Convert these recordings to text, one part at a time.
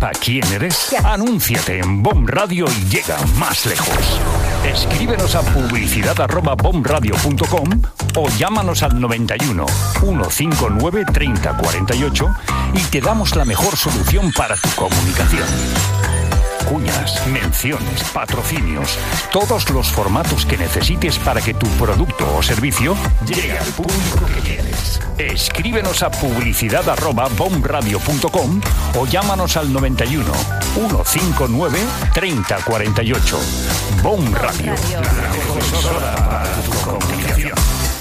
sepa quién eres? Anúnciate en BOM Radio y llega más lejos. Escríbenos a publicidad@bomradio.com o llámanos al 91 159 30 48 y te damos la mejor solución para tu comunicación. Cuñas, menciones, patrocinios, todos los formatos que necesites para que tu producto o servicio llegue al público que quieres. Escríbenos a publicidad@bomradio.com o llámanos al 91 159 30 48. BOM Radio, la mejor emisora para tu comunicación.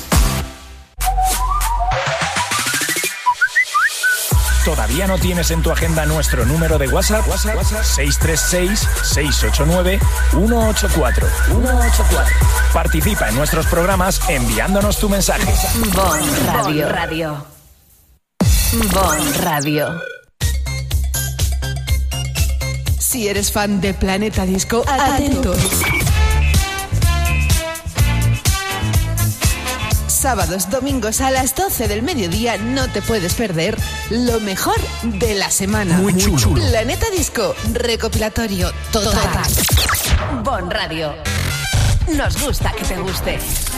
¿Todavía no tienes en tu agenda nuestro número de WhatsApp? 636-689-184. Participa en nuestros programas enviándonos tu mensaje. BOM Radio. BOM Radio. Si eres fan de Planeta Disco, atento. Sábados, domingos a las 12 del mediodía no te puedes perder lo mejor de la semana. Muy chulo. Planeta Disco, recopilatorio total. BOM Radio. Nos gusta que te guste.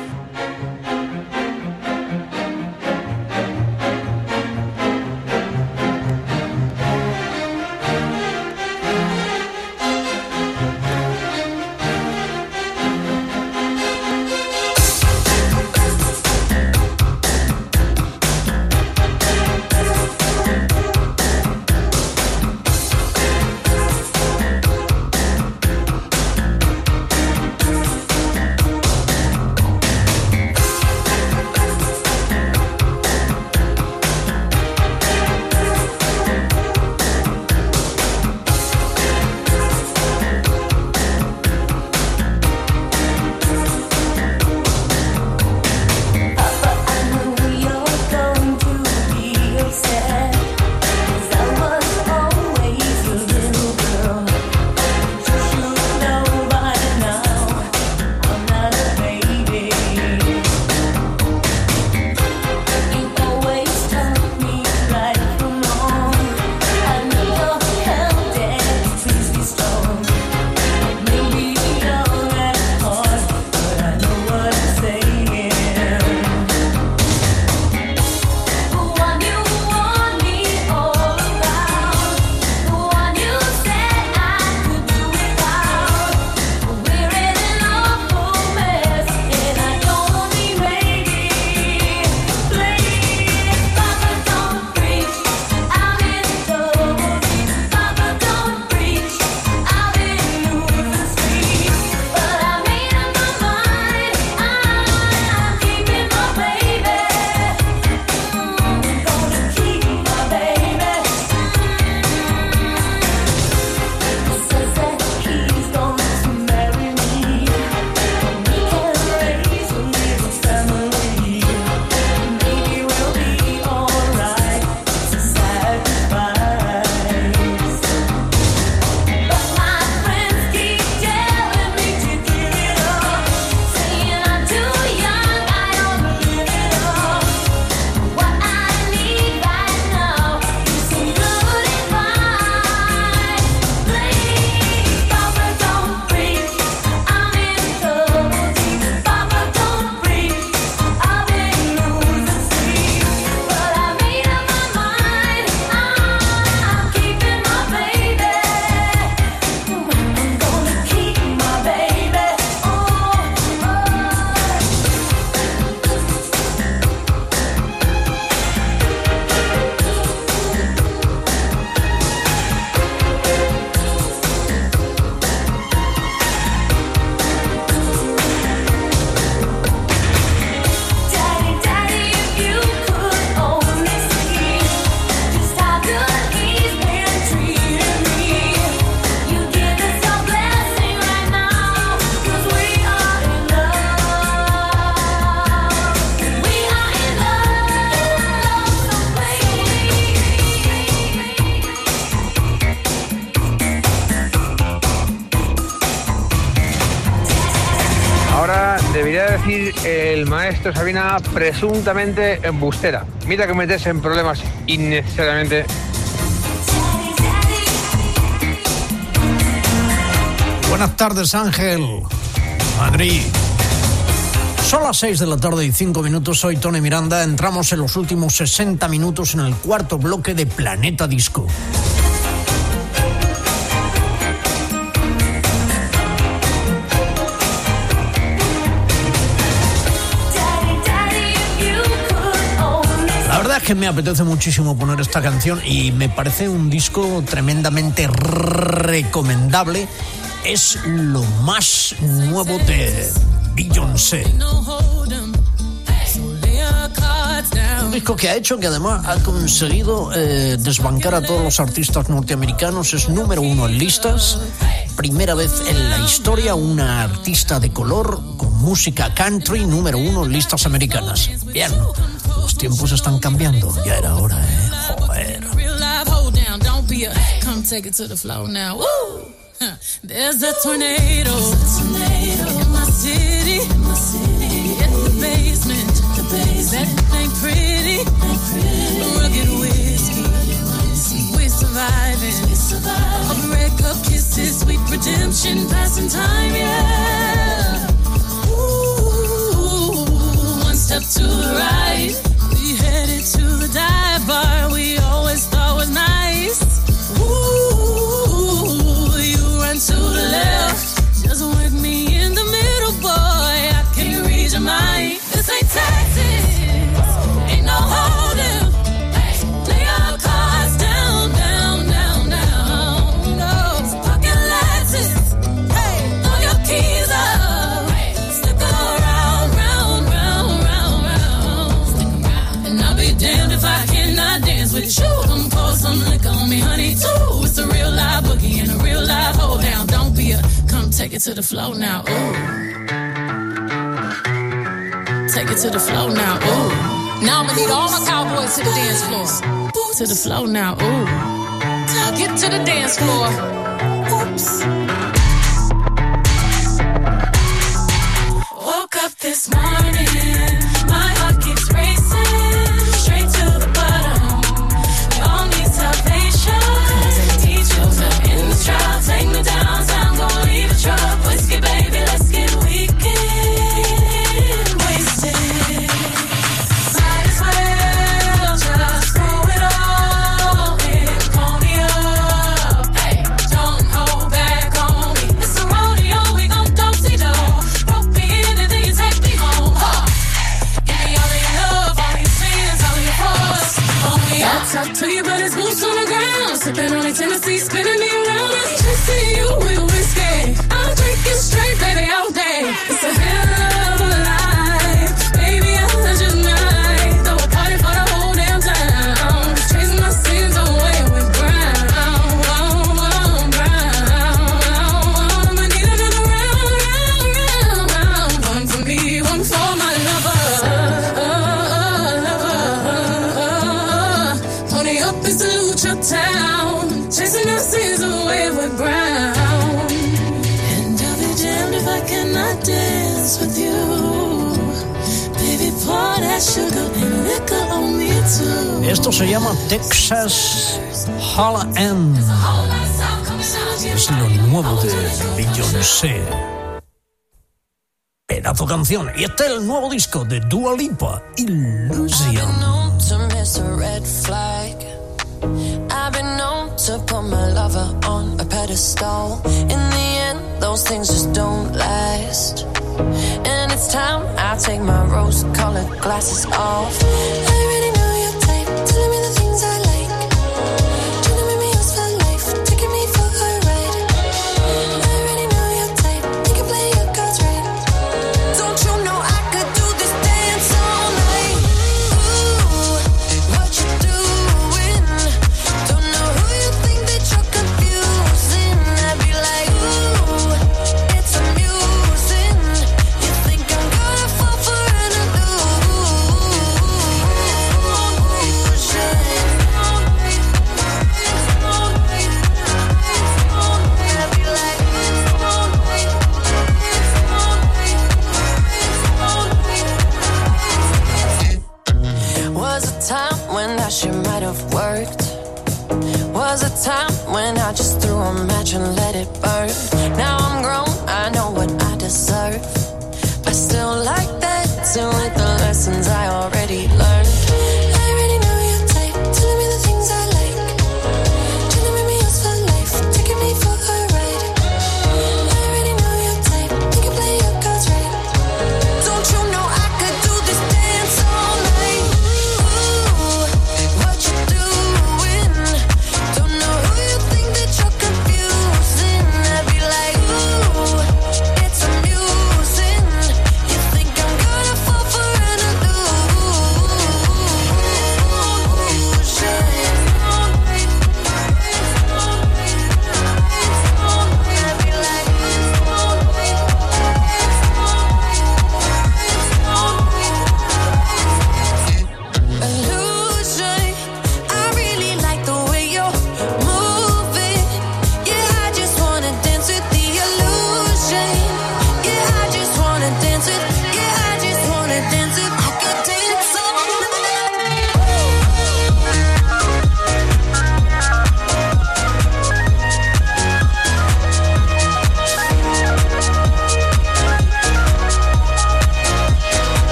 debería decir el maestro Sabina presuntamente embustera. Mira que meterse en problemas innecesariamente. Buenas tardes, Ángel. Madrid. Son las 6 de la tarde y 5 minutos. Soy Tony Miranda. Entramos en los últimos 60 minutos en el cuarto bloque de Planeta Disco. La verdad es que me apetece muchísimo poner esta canción y me parece un disco tremendamente recomendable. Es lo más nuevo de Beyoncé. Un disco que ha hecho, que además ha conseguido desbancar a todos los artistas norteamericanos. Es número 1 en listas. Primera vez en la historia una artista de color con música country número 1 en listas americanas. Bien, los tiempos están cambiando. Ya era hora, joder. There's a tornado in my city, in the basement. That ain't pretty. Rugged whiskey, we're surviving. A breakup kisses, sweet redemption, passing time, yeah. Ooh, one step to the right, we headed to the dive bar we always thought was nice. To the left, just with me in the middle, boy. I can read your mind. This ain't Texas, ain't no holding. Lay our cards down, down, down, down. No pocket lenses, throw your keys up. Stick around, round, round, round, round. And I'll be damned if I cannot dance with you. Come pour some liquor on me, honey, too. It's a real live boogie and a real live hold down. Don't be a, come take it to the floor now, ooh. Take it to the floor now, ooh. Now I'ma need all my cowboys to the dance floor. To the floor now, ooh. Get to the dance floor. Oops. Woke up this morning, my heart keeps racing, straight to the bottom. We all need salvation. Teach you in the trial, take me downtown, gon' leave a truck. Whiskey, baby, let's get weekend wasted. Might as well just throw it all in, pony up. Hey, don't hold back on me. It's a rodeo, we gon' do-si-do. Rope me in and then you take me home. Give me all of your love, all your sins, all your faults. I'll talk to you, but it's boots on the ground. Sipping on a Tennessee, spinning me around. I'm chasing you with whiskey. I'm drinking straight, baby, all day. It's a hell of a life, baby, I just might throw a party for the whole damn town. Just chasing my sins away with brown. I need another round. One for me, one for my lover. Pony up and salute your town. Chasing our sins away with brown. And I'll be damned if I cannot dance with you. Baby, pour that sugar and liquor on me too. Esto se llama Texas Hold'em. Es lo nuevo de Beyoncé. Pedazo canción. Y este es el nuevo disco de Dua Lipa, Illusion. I've been known to put my lover on a pedestal. In the end, those things just don't last. And it's time I take my rose-colored glasses off. I already know your type, telling me the things I like. Trying to make me yours for life, taking me for a ride. I already know your type, you can play your cards right. Don't you know I could do this dance all night? Ooh, what you doing? Don't know who you think that you're confusing. I'd be like, ooh, it's amusing. You think I'm gonna fall for an Was a time when I just threw a match and let it burn. Now I'm grown.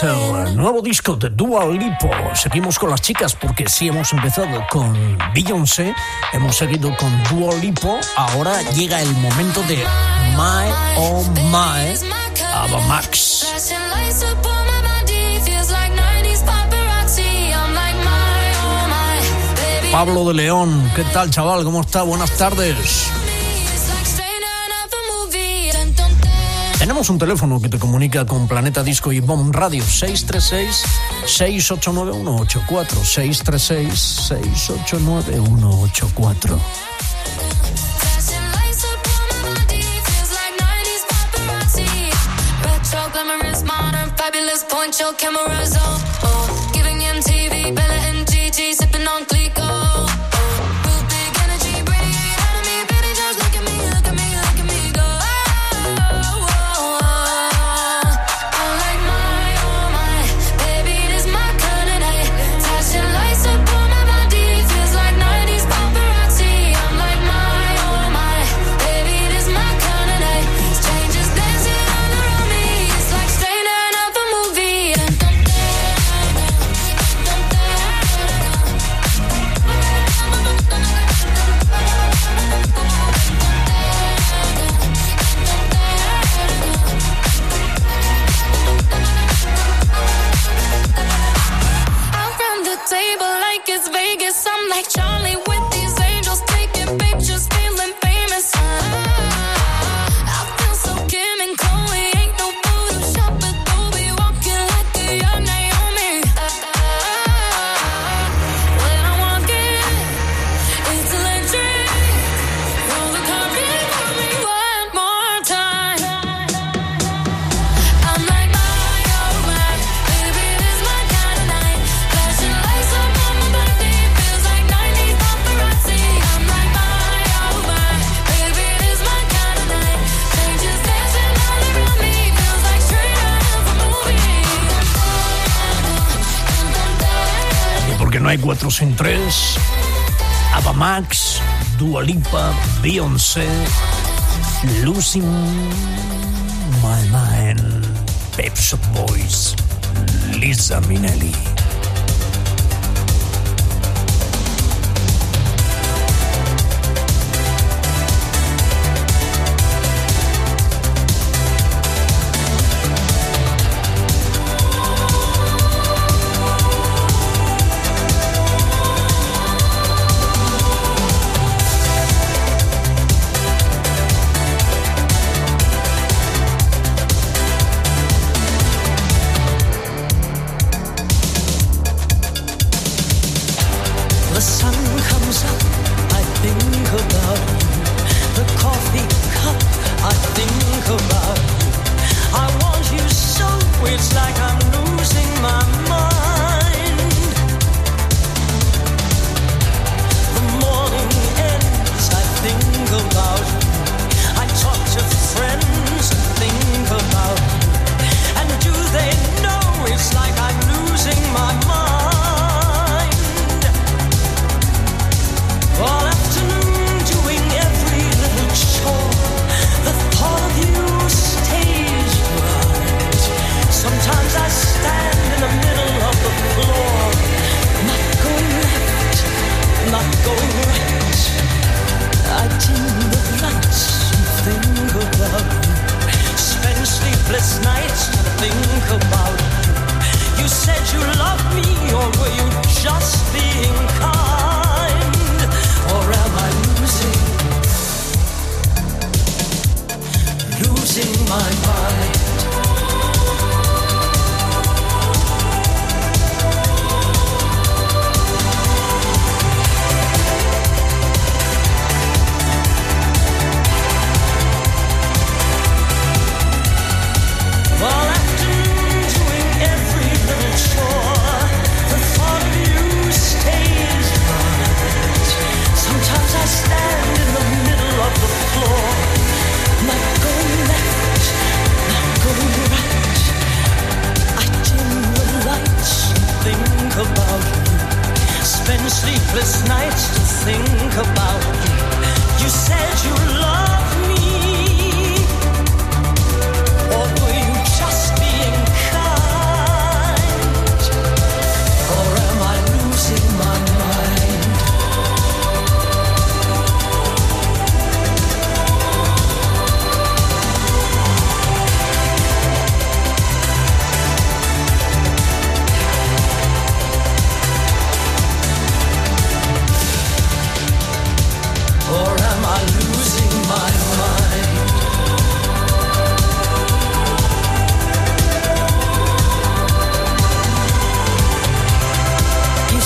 el nuevo disco de Dua Lipa. Seguimos con las chicas porque sí hemos empezado con Beyoncé, hemos seguido con Dua Lipa. Ahora llega el momento de My Oh My, Ava Max. Pablo de León, ¿qué tal, chaval? ¿Cómo está? Buenas tardes. Tenemos un teléfono que te comunica con Planeta Disco y Bomb Radio, 636-689-184, 636-689-184. No hay 4 sin 3. Ava Max, Dua Lipa, Beyoncé, Losing My Mind, Pet Shop Boys, Liza Minnelli.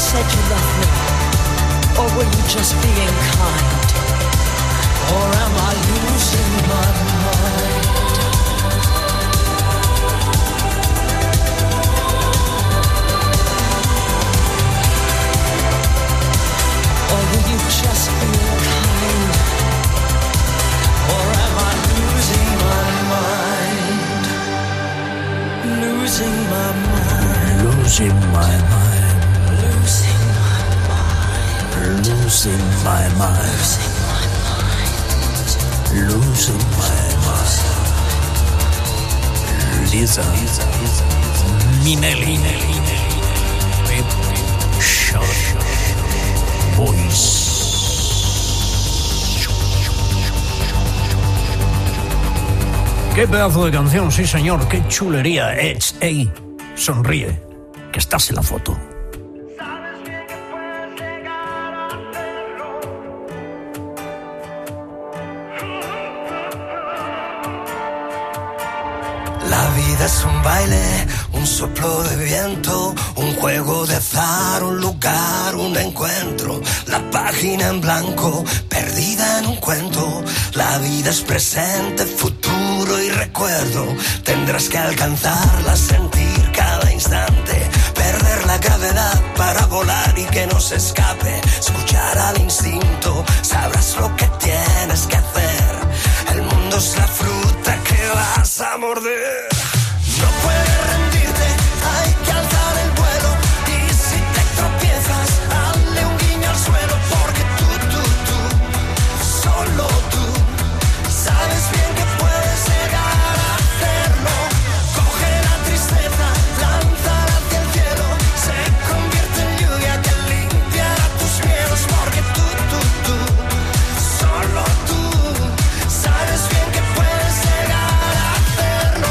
said you loved me? Or were you just being kind? Or am I losing my mind? Or were you just being kind? Or am I losing my mind? Losing my mind. Losing my mind. Losing my mind. Losing my mind. Losing my mind. Lisa Minnelli. Pep Shop Boys. Qué pedazo de canción, sí señor, qué chulería. Ey, sonríe, que estás en la foto. La vida es un baile, un soplo de viento, un juego de azar, un lugar, un encuentro. La página en blanco, perdida en un cuento. La vida es presente, futuro y recuerdo. Tendrás que alcanzarla, sentir cada instante. Perder la gravedad para volar y que no se escape. Escuchar al instinto, sabrás lo que tienes que hacer. El mundo es la fruta que vas a morder. No puedes rendirte, hay que alzar el vuelo. Y si te tropiezas, dale un guiño al suelo. Porque tú, solo tú, sabes bien que puedes llegar a hacerlo. Coge la tristeza, lánzala hacia el cielo. Se convierte en lluvia que limpiará tus miedos. Porque tú, solo tú, sabes bien que puedes llegar a hacerlo.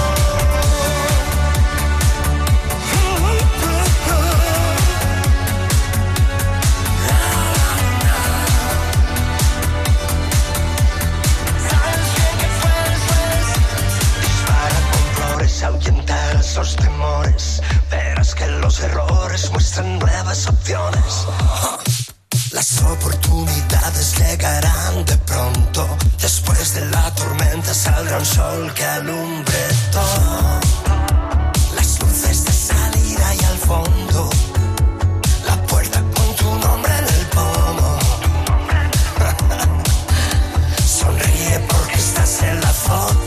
Ahuyentarás los temores, verás que los errores muestran nuevas opciones. Las oportunidades llegarán de pronto. Después de la tormenta saldrá un sol que alumbre todo. Las luces de salida y al fondo. La puerta con tu nombre en el pomo. Sonríe porque estás en la foto.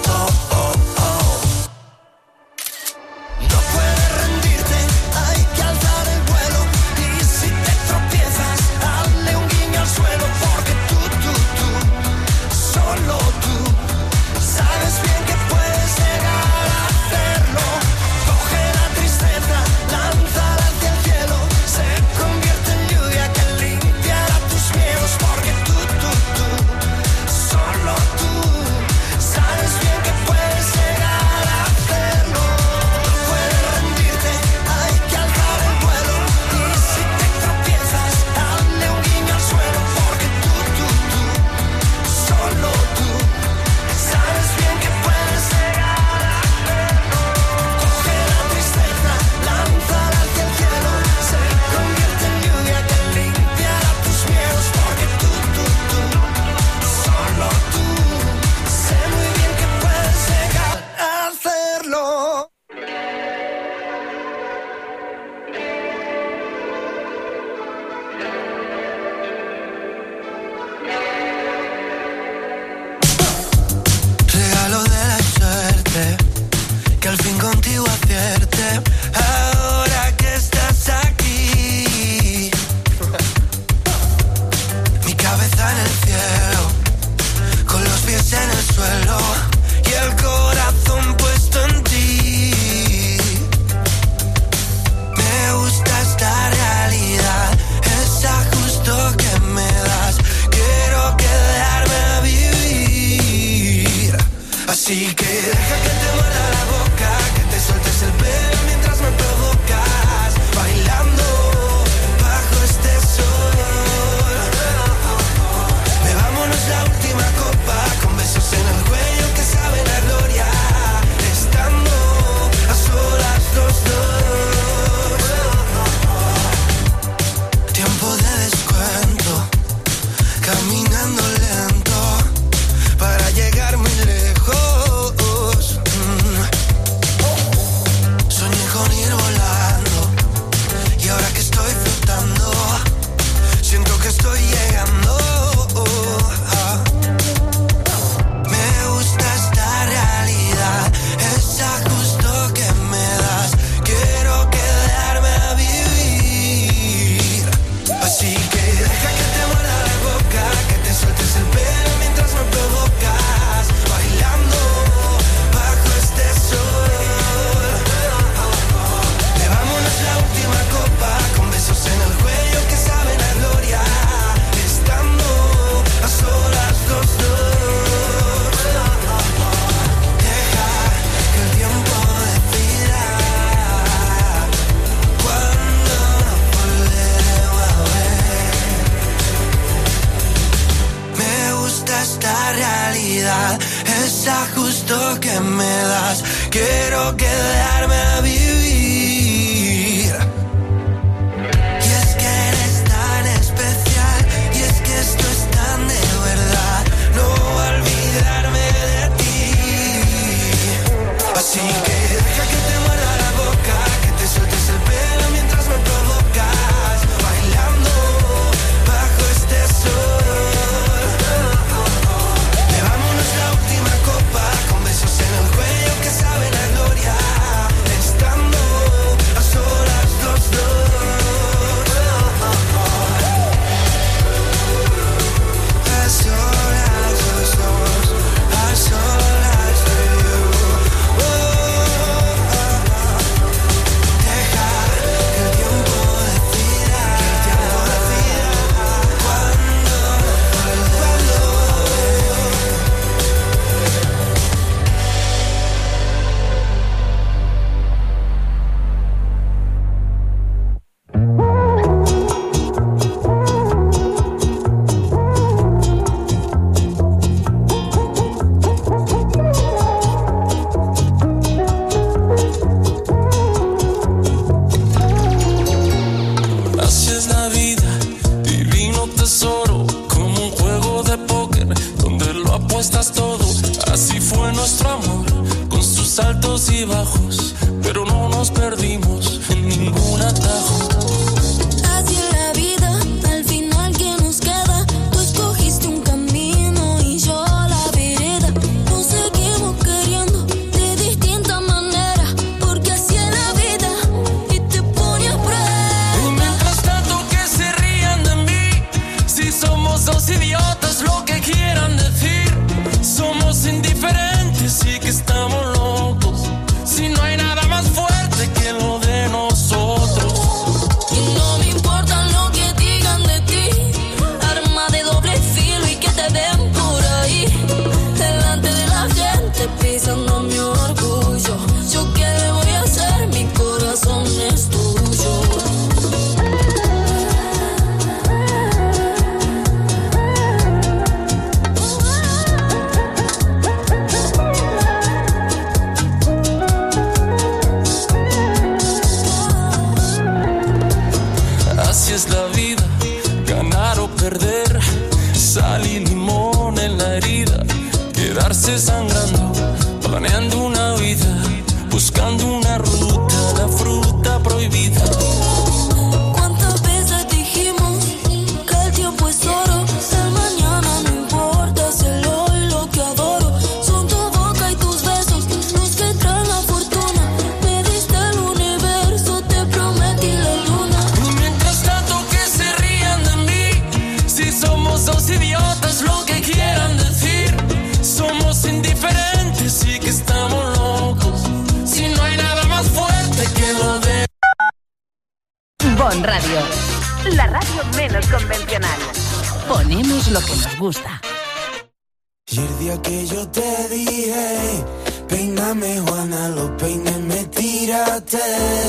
Así que deja que te muerda la boca, que te sueltes el pelo mientras me provocas, bailando bajo este sol. Bebámonos la última copa, con besos en el cuello que saben a gloria, estando a solas los dos. justo que me das. Quiero quedarme a vivir. Y es que eres tan especial, y es que esto es tan de verdad. No voy a olvidarme de ti. Así que deja que te muerda la boca, que te sueltes el pelo mientras me provocas, bailando bajo este sol. Bebámonos la última copa, con besos en el cuello que saben a gloria, estando a solas los dos. A solas los dos, a solas de you. Deja que el tiempo decida, cuándo. Así es la vida, divino tesoro, como un juego de póker donde lo apuestas todo. Así fue nuestro amor, con sus altos y bajos, pero no nos perdimos en ningún atajo. Así es la vida, al final que nos queda. Tú escogiste un camino y yo la vereda. Nos seguimos queriendo de distinta manera, porque así es la vida y te pone a prueba. Y mientras tanto que se rían de mí, si somos dos idiotas, lo que quieran decir. Somos indiferentes y que estamos locos, si no hay nada más fuerte que lo de nosotros. Y no me importa lo que digan de ti, arma de doble filo y que te ven por ahí, delante de la gente pisando mi orgullo. Yo qué le voy a hacer, mi corazón es tuyo. Así es la vida, ganar o perder, sal y limón en la herida, quedarse sangrando, planeando una vida, buscando una ruta, la fruta prohibida. ¿Cuántas veces dijimos que el tiempo es oro? El mañana no importa, si el hoy lo que adoro. Son tu boca y tus besos los que traen la fortuna. Me diste el universo, te prometí la luna. Y mientras tanto que se rían de mí, si somos dos idiotas, lo que quieran decir. Somos indiferentes y que estamos locos, si no hay nada más fuerte que lo de... Bon Radio, la radio menos convencional. Ponemos lo que nos gusta. Y el día que yo te dije, peíname Juana, los peines me tiraste.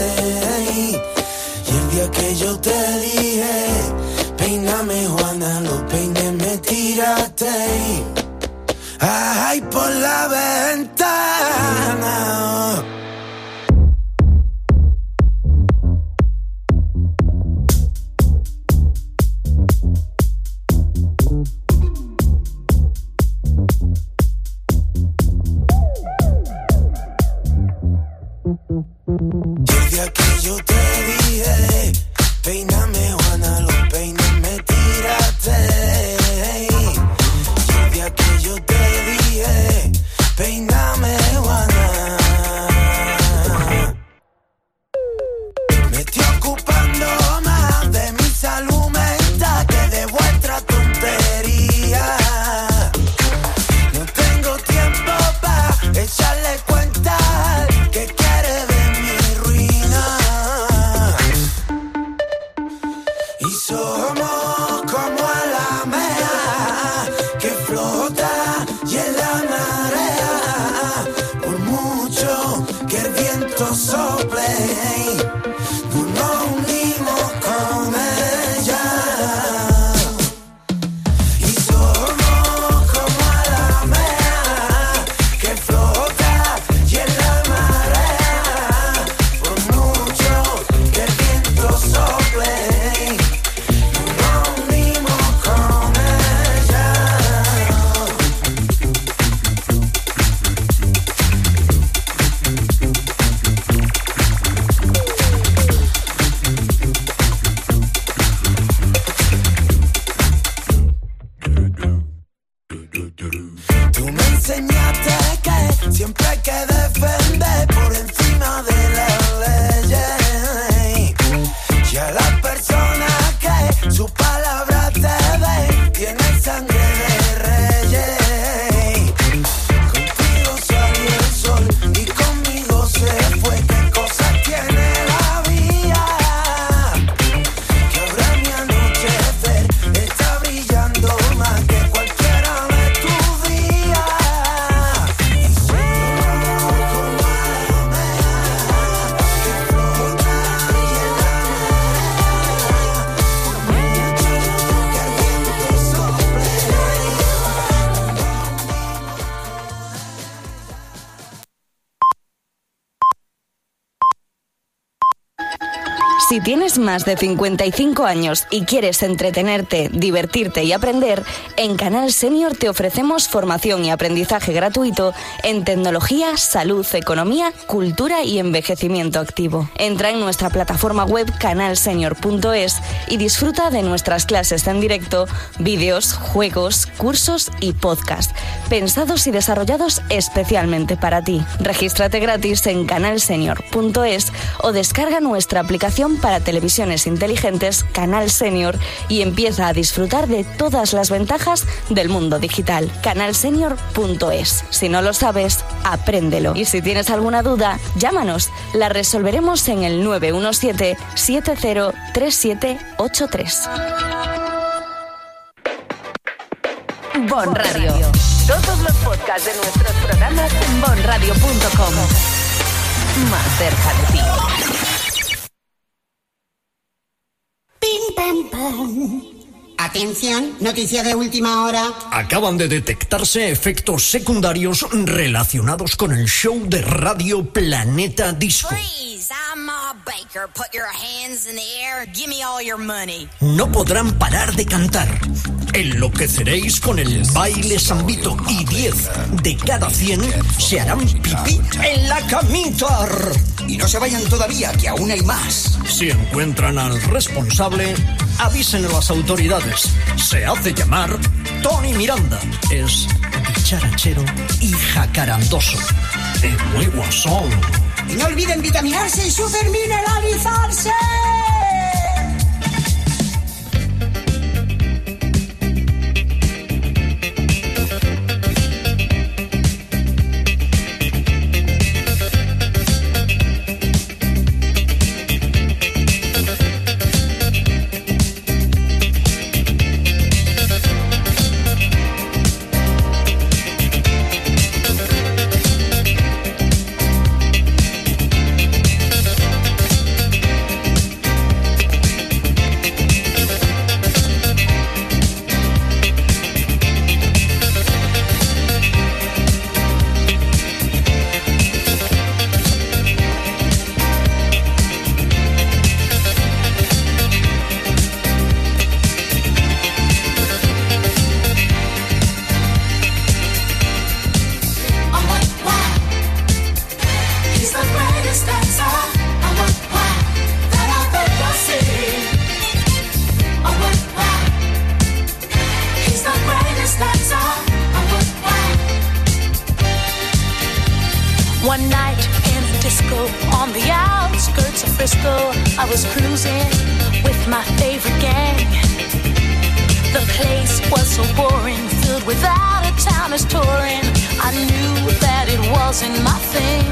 Y el día que yo te dije, peíname Juana, los peines me tiraste. Ay, por la ventana. Y el día que yo te dije, peíname Juana, los peines me tiraste. Y el día que yo te dije, peíname Juana, me estoy ocupando más de mi salud mental que de vuestra tontería. No tengo tiempo para echarle cuenta que quiere de mi ruina. Y somos como la mea que flota y en la marea, por mucho que el viento sople, no nos unimos con ella. Y somos como la mea Si tienes más de 55 años y quieres entretenerte, divertirte y aprender, en Canal Senior te ofrecemos formación y aprendizaje gratuito en tecnología, salud, economía, cultura y envejecimiento activo. Entra en nuestra plataforma web canalsenior.es y disfruta de nuestras clases en directo, vídeos, juegos, cursos y podcast, pensados y desarrollados especialmente para ti. Regístrate gratis en canalsenior.es o descarga nuestra aplicación para televisiones inteligentes Canal Senior y empieza a disfrutar de todas las ventajas del mundo digital. Canalsenior.es. Si no lo sabes, apréndelo. Y si tienes alguna duda, llámanos. La resolveremos en el 917-703783. Bon Radio. Todos los podcasts de nuestros programas en bonradio.com. Más cerca de ti. Pim, pam, pam. Atención, noticia de última hora. Acaban de detectarse efectos secundarios relacionados con el show de radio Planeta Disco. Freeze, I'm Ma Baker. Put your hands in the air. Give me all your money. No podrán parar de cantar. Enloqueceréis con el baile zambito y 10 de cada 100 se harán pipí en la camita. Y no se vayan todavía, que aún hay más. Si encuentran al responsable, avisen a las autoridades. Se hace llamar Tony Miranda. Es dicharachero y jacarandoso. Es muy guasón. Y no olviden vitaminarse y supermineralizarse. One night in a disco on the outskirts of Frisco, I was cruising with my favorite gang. The place was so boring, filled with out-of-towners touring. I knew that it wasn't my thing.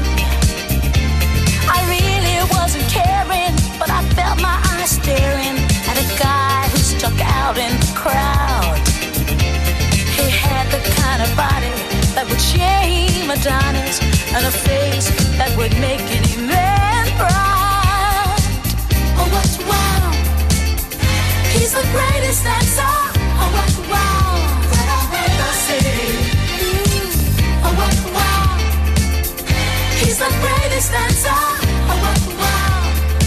I really wasn't caring, but I felt my eyes staring at a guy who stuck out in the crowd. He had the kind of body that would shame Adonis, and a face that would make any man proud. Oh, what's wow? He's the greatest dancer. Oh, what's wow? That I've ever seen. Oh, what's wow? He's the greatest dancer. Oh, what's wow?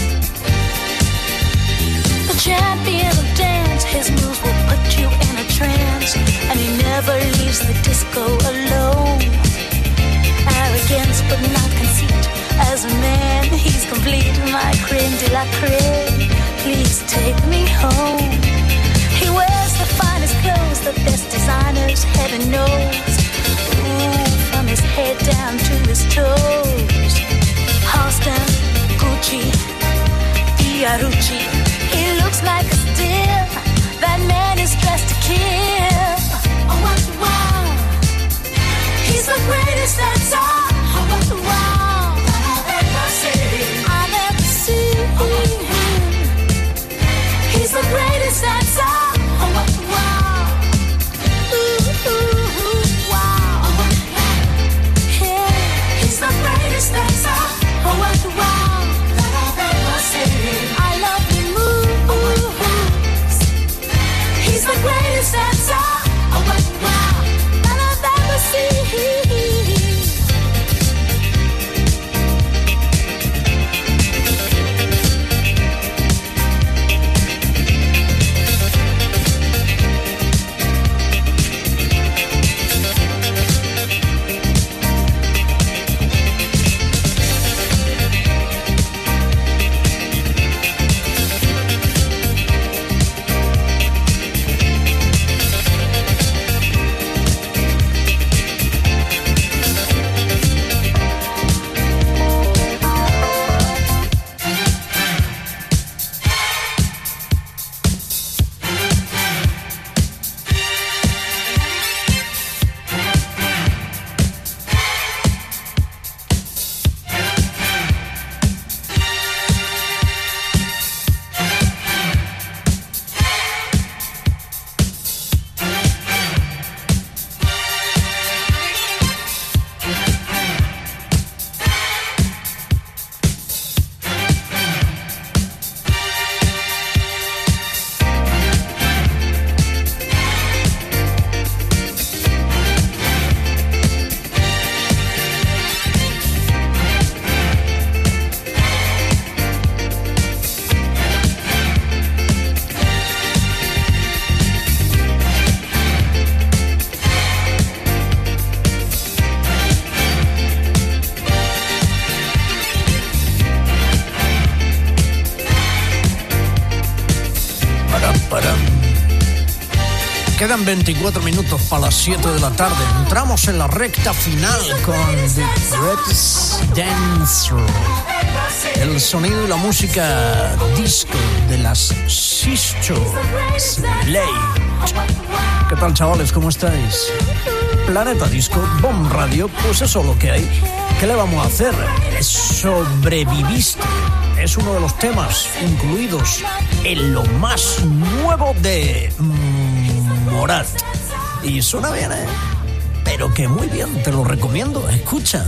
The champion of dance, his moves will put you in a trance, and he never leaves the disco alone. Arrogance but not conceit. As a man, he's complete. My creme de la creme. Please take me home. He wears the finest clothes, the best designers, heaven knows. Ooh, from his head down to his toes. Halston, Gucci, Fiorucci. He looks like a steal. That man is dressed to kill. Oh, what's wow? He's the greatest dancer. Oh, what's wow? That I've ever seen. I've ever seen him. He's the greatest Quedan 24 minutos para las 7 de la tarde. Entramos en la recta final con The Greatest Dancer. El sonido y la música disco de las Sister Slade. ¿Qué tal, chavales? ¿Cómo estáis? Planeta Disco, Bomb Radio, pues eso es lo que hay. ¿Qué le vamos a hacer? Sobreviviste. Es uno de los temas incluidos en lo más nuevo de Morat. Y suena bien, ¿eh? Pero que muy bien, te lo recomiendo. Escucha.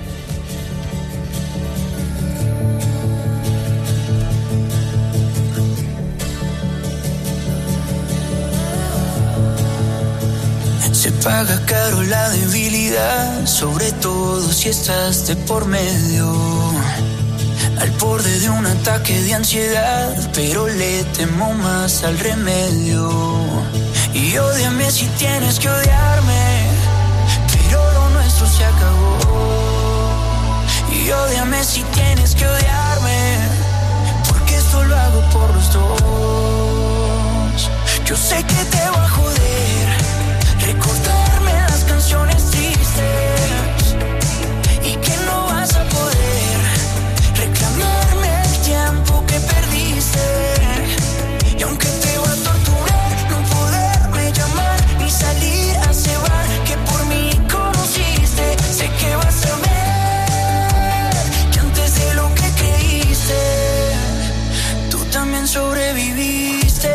Se paga caro la debilidad, sobre todo si estás de por medio. Al borde de un ataque de ansiedad, pero le temo más al remedio. Y ódiame si tienes que odiarme, pero lo nuestro se acabó. Y ódiame si tienes que odiarme, porque esto lo hago por los dos. Yo sé que te va a joder recordarme las canciones tristes y que no vas a poder reclamarme el tiempo que perdiste. Y aunque te va a torturar no poderme llamar ni salir a ese bar que por mí conociste, sé que vas a ver que antes de lo que creíste tú también sobreviviste.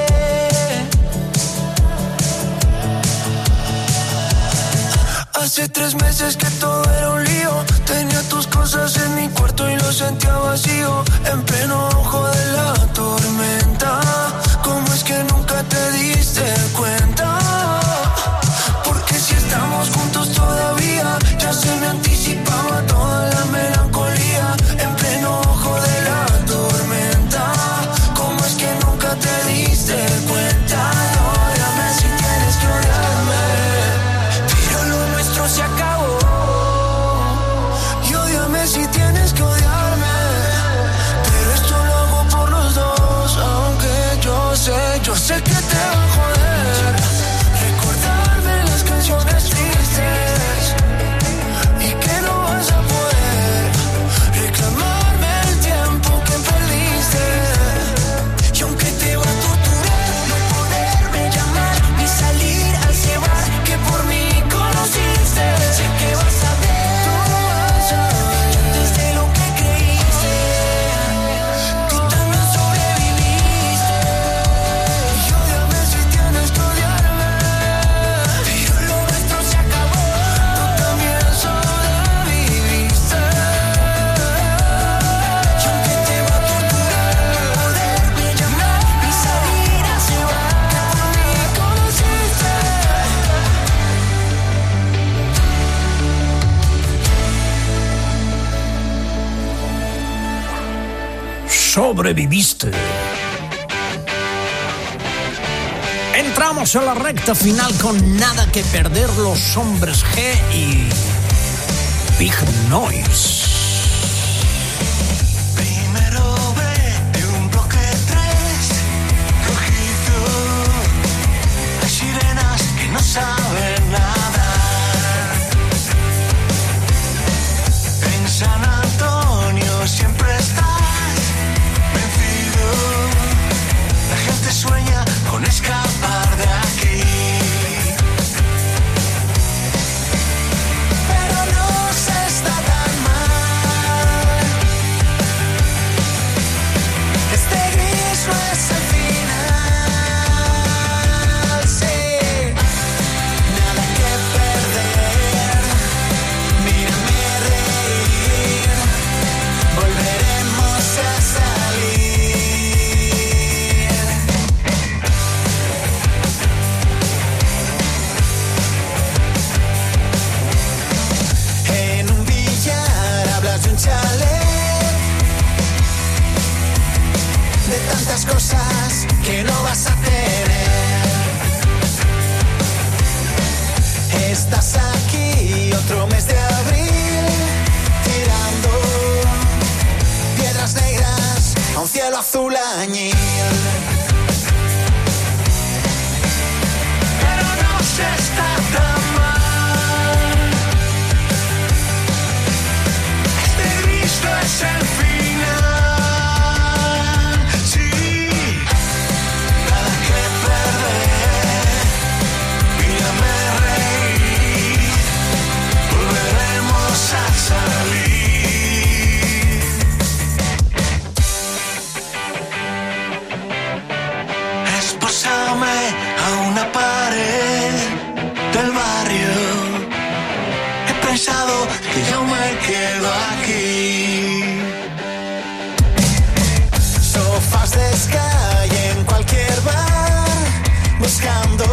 Hace 3 meses que todo era un lío. Tenía tus cosas en mi cuarto y lo sentía vacío. En pleno ojo de la tormenta. ¿Cómo es que nunca te diste cuenta? Porque si estamos juntos todavía, ya se me anticipaba toda la melancolía. En pleno ojo de la tormenta. ¿Cómo es que nunca te diste cuenta? Ódiame si tienes que odiarme, se acabó. Y ódiame si tienes que odiarme, pero esto lo hago por los dos. Aunque yo sé que te va a joder recordarme las canciones tristes y que no vas a poder reclamarme el tiempo que perdiste. Y aunque te va a torturar no poderme llamar ni salir a ese bar que por mí conociste, sé que vas a ver, antes de lo que creíste, tú también sobreviviste. Y ódiame si tienes que odiarme, pero lo nuestro se acabó, tú también sobreviviste. Y aunque te va a torturar no poderme llamar ni salir a ese bar que por mí conociste. Sobreviviste. Entramos en la recta final con Nada que Perder, los Hombres G y Big Noise. Primero ve de un bloque 3 rojizo. Hay sirenas que no saben nadar. En San Antonio siempre estás vencido. La gente sueña con escapar de aquí, pero no se está tan mal. Este gris no es el final, sí. Nada que perder, mírame reír, volveremos a salir. En un billar hablas de un chalet, de tantas cosas que no vas a tener. Estás aquí otro mes de abril, tirando piedras negras a un cielo azul añil. estresado que yo me quedo aquí. Sofás de Sky en cualquier bar, buscando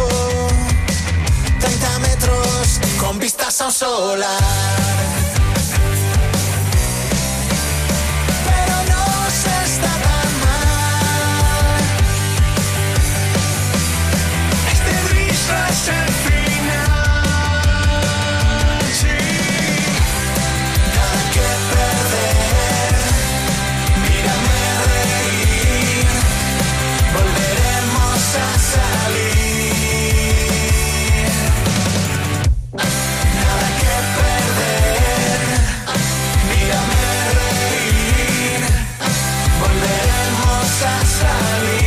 30 metros con vistas a un solar. Pero no se está tan mal. Este gris es el final, sí. Nada que perder, mírame reír, volveremos a salir. Nada que perder, mírame reír, volveremos a salir.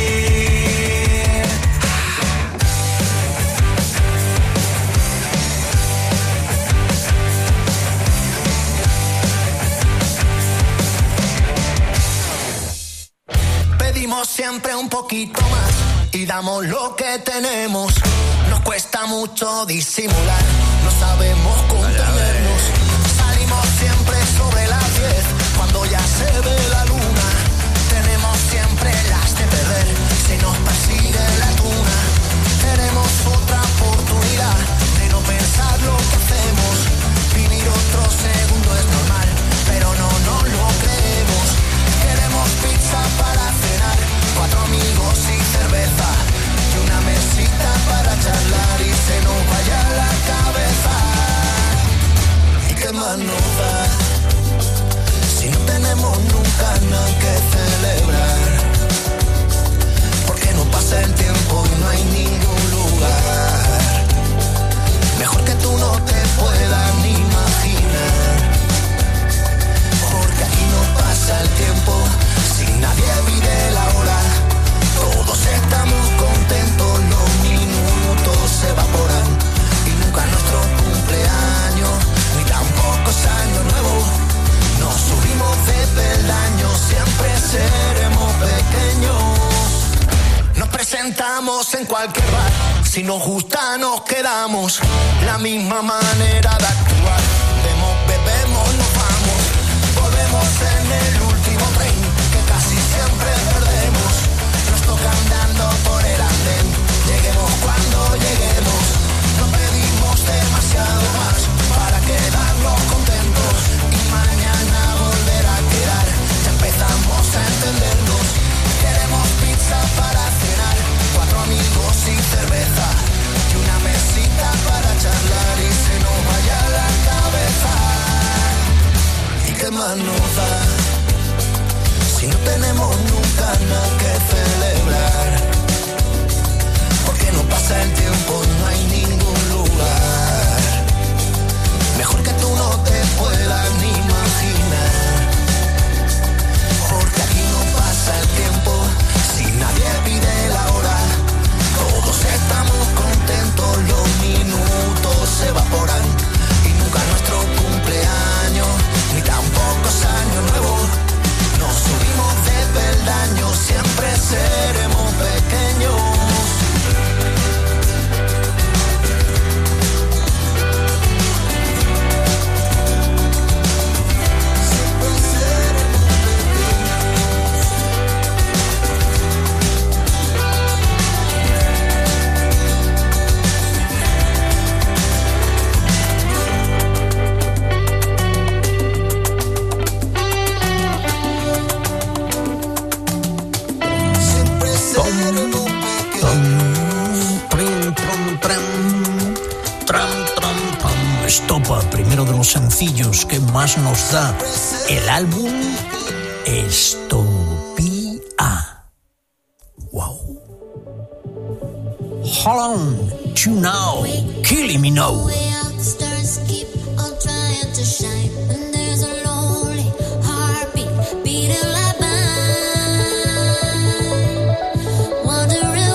Pedimos siempre un poquito más y damos lo que tenemos. Nos cuesta mucho disimular, no sabemos contenernos. Salimos siempre sobre las 10 cuando ya se ve la luna. Tenemos siempre las de perder, se nos persigue la tuna. Tenemos otra oportunidad de no pensar lo que hacemos. Vivir otro segundo es normal, pero no lo creemos. Queremos pizza para cenar, 4 amigos y cerveza, y una mesita para charlar y se nos vaya la cabeza. ¿Y qué más nos da? Si no tenemos nunca nada que celebrar, porque no pasa el tiempo y no hay ningún lugar mejor que tú no te puedas ni imaginar. Porque aquí no pasa el tiempo, si nadie vive la hora. Todos estamos contentos, los minutos se evaporan. Y nunca nuestro cumpleaños, ni tampoco es año nuevo. Nos subimos de peldaño, siempre seremos pequeños. Nos presentamos en cualquier bar, si nos gusta nos quedamos. La misma manera de actuar, vemos, bebemos, nos vamos. Volvemos en el último tren, que casi siempre perdemos. Nos toca andando por el andén, lleguemos cuando lleguemos. No pedimos demasiado más para quedarnos contentos y mañana volver a quedar. Ya empezamos a entendernos. Queremos pizza para cenar, 4 amigos y cerveza, y una mesita para charlar y se nos vaya la cabeza. ¿Y qué más nos da? Si no tenemos nunca nada que celebrar, porque no pasa el tiempo, no hay ningún lugar mejor que tú no te puedas ni imaginar. Porque aquí no pasa el tiempo, si nadie pide la hora. Todos estamos contentos, los minutos se evaporan. Y nunca nuestro cumpleaños, ni tampoco es año nuevo. Nos subimos de peldaño, siempre seremos pequeños. Estopa, primero de los sencillos que más nos da el álbum Estopía. Wow. Hold on to now, killing me now. Stars keep on trying to shine, and there's a lonely heartbeat beating like mine, wondering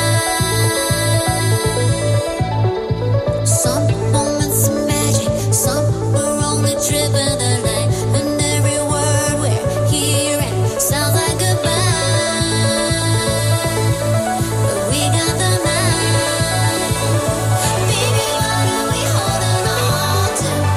why. Some moments of magic, some are only tripping the night, and every word we're hearing sounds like goodbye. But we got the night, baby. What are we holding on to?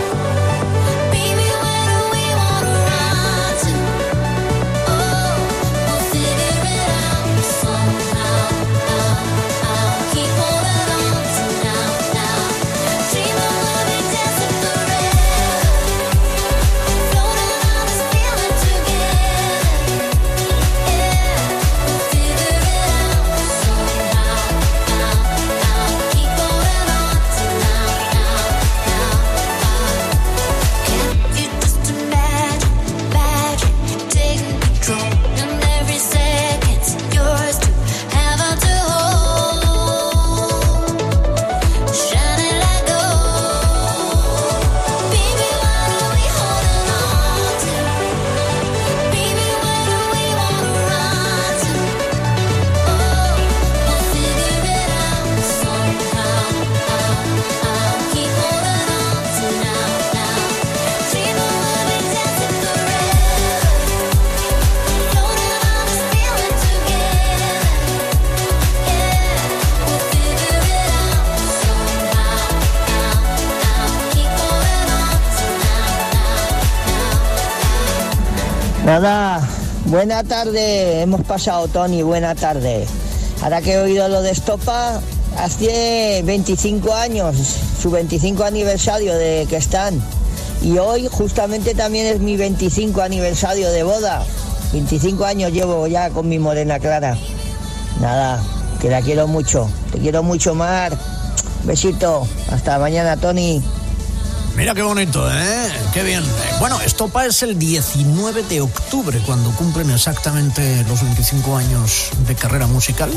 Nada, buena tarde, hemos pasado, Tony, buena tarde. Ahora que he oído lo de Estopa, hace 25 años, su 25 aniversario de que están. Y hoy justamente también es mi 25 aniversario de boda. 25 años llevo ya con mi morena Clara. Nada, que la quiero mucho. Te quiero mucho, Mar. Besito. Hasta mañana, Tony. Mira qué bonito, ¿eh? Qué bien. Bueno, Estopa es el 19 de octubre, cuando cumplen exactamente los 25 años de carrera musical.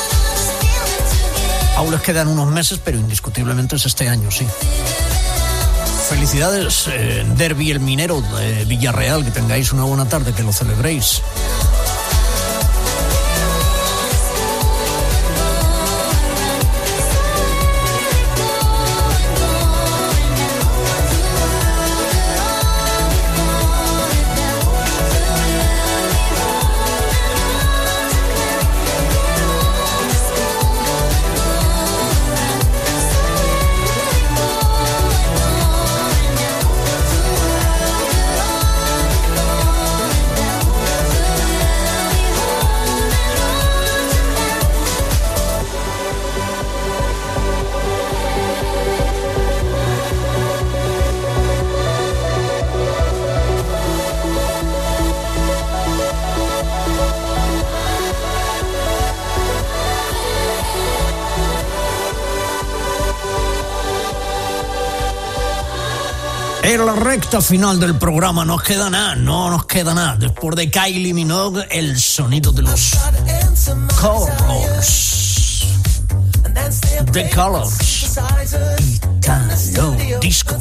Aún les quedan unos meses, pero indiscutiblemente es este año, sí. Felicidades, Derby El Minero de Villarreal, que tengáis una buena tarde, que lo celebréis. En la recta final del programa no nos queda nada. Después de Kylie Minogue, el sonido de los Colors. The Colors. Italo Disco.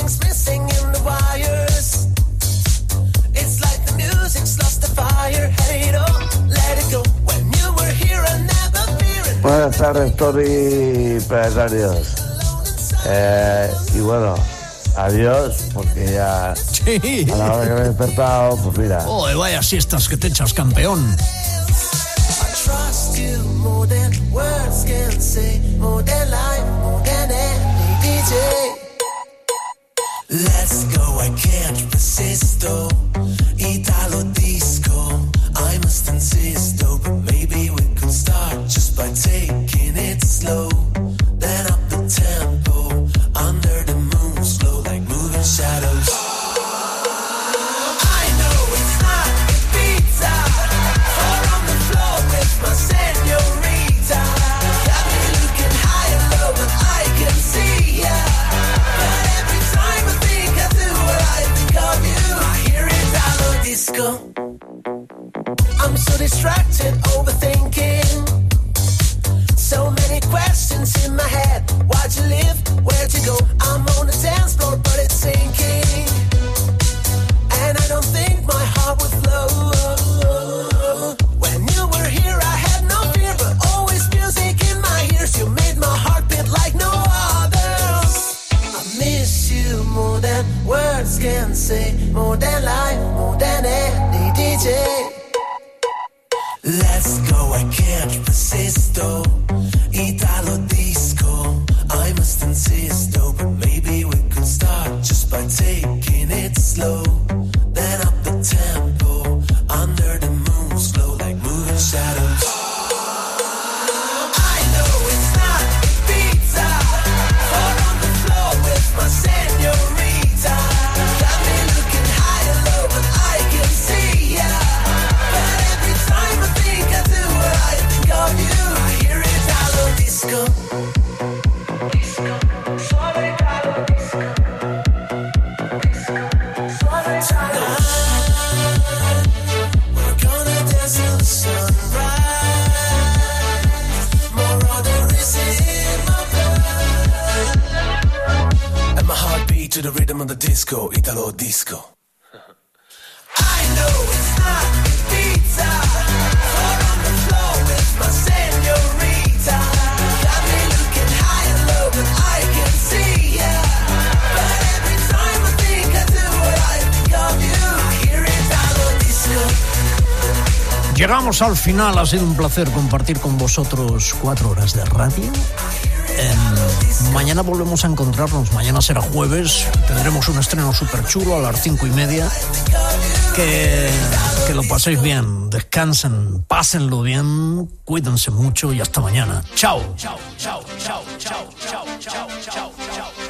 Buenas tardes, Tony Planetarios. Y bueno, adiós, porque ya a la hora que me he despertado, pues mira. Oh, vaya siestas que te echas, campeón. Let's go, I can't resist, oh. Italo disco, I must insist, oh. But maybe we could start just by taking it slow. Then up the tempo, under the moon, slow like moving shadows. I know it's not Ibiza, or on the floor with my señorita. Got me looking high and low, but I can see ya. But every time I think I do what I think of you, I hear Italo disco. I'm so distracted, overthinking. So many questions in my head. Why'd you live? Where'd you go? I'm on the dance floor, but it's sinking. And I don't think my heart would flow. When you were here, I had no fear, but always music in my ears. You made my heart beat like no others. I miss you more than words can say, more than life, more than any DJ. Let's go, I can't resist, oh. Italo disco, I must insist, oh. But maybe we could start just by taking it slow. Then up the tempo, under the moon, slow like moving shadows. I know it's not Ibiza, or on the floor with my señorita. Got me looking high and low, but I can see ya. But every time I think I do what I think of you, I hear Italo disco. We're gonna dance till the sunrise. More other is in my blood. And my heart beat to the rhythm of the disco, Italo disco. I know it's not Ibiza, or on the floor with my señorita. Got me looking high and low, but I can see ya. But every time I think I do what I think of you, I hear Italo disco. Llegamos al final, ha sido un placer compartir con vosotros 4 horas de radio. Mañana volvemos a encontrarnos, mañana será jueves, tendremos un estreno súper chulo a las 5:30. que lo paséis bien, descansen, pásenlo bien, cuídense mucho y hasta mañana. Chao. Chao, chao, chao, chao, chao, chao, chao, chao.